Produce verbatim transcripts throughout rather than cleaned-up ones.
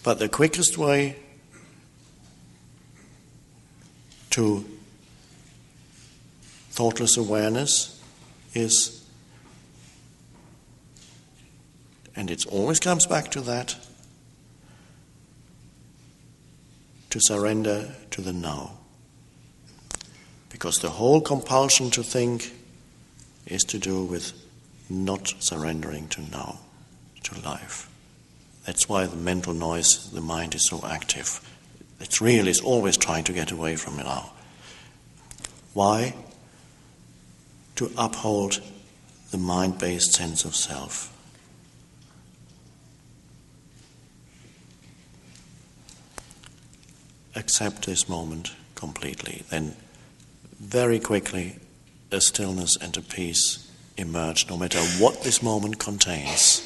But the quickest way to thoughtless awareness is, and it always comes back to that, to surrender to the now. Because the whole compulsion to think is to do with not surrendering to now, to life. That's why the mental noise, the mind is so active. It really is always trying to get away from it now. Why? To uphold the mind-based sense of self. Accept this moment completely. Then very quickly a stillness and a peace emerge, no matter what this moment contains.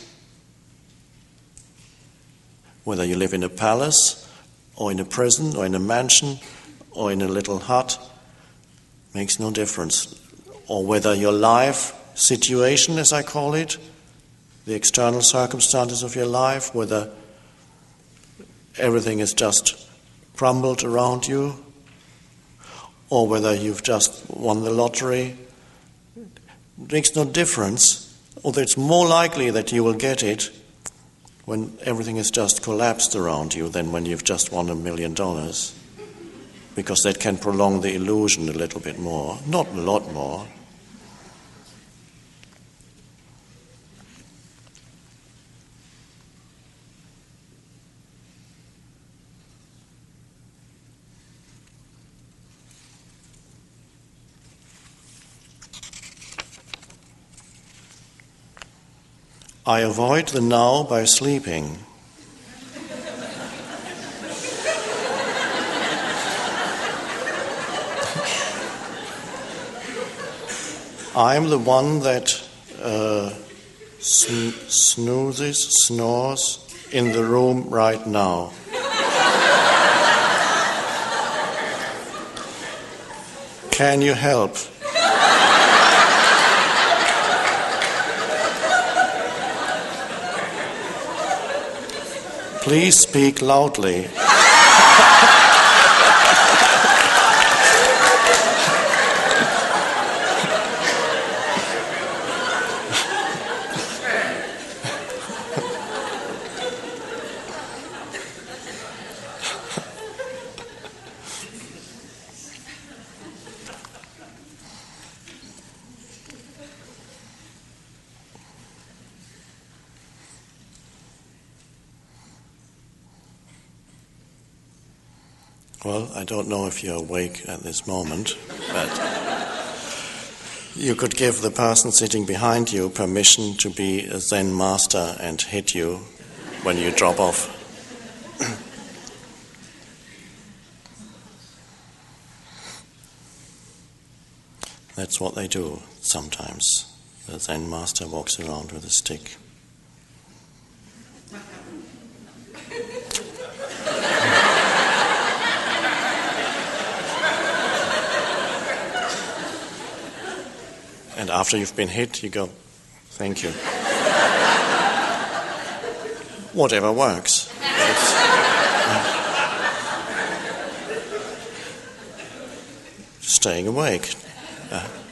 Whether you live in a palace, or in a prison, or in a mansion, or in a little hut, makes no difference. Or whether your life situation, as I call it, the external circumstances of your life, whether everything is just crumbled around you, or whether you've just won the lottery, it makes no difference. Although it's more likely that you will get it when everything has just collapsed around you than when you've just won a million dollars, because that can prolong the illusion a little bit more, not a lot more. I avoid the now by sleeping. I am the one that uh, sn- snoozes, snores in the room right now. Can you help? Please speak loudly. Well, I don't know if you're awake at this moment, but you could give the person sitting behind you permission to be a Zen master and hit you when you drop off. That's what they do sometimes. The Zen master walks around with a stick. And after you've been hit, you go, thank you. Whatever works. It's, uh, staying awake. Uh,